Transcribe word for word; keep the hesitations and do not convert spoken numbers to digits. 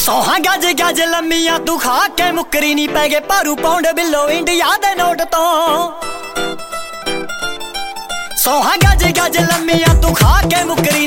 ਸੌਹਾਂ ਗਜ ਗਜ ਲੰਮੀਆਂ ਤੂੰ ਖਾ ਕੇ ਮੁੱਕਰੀ ਨੀ ਪੈ ਗਏ ਭਾਰੂ ਪੌਂਡ ਬਿੱਲੋ ਇੰਡੀਆ ਦੇ ਨੋਟ ਤੋਂ ਸੌਹਾਂ ਗਜ ਗਜ ਲੰਮੀਆਂ ਤੂੰ ਖਾ ਕੇ ਮੁੱਕਰੀ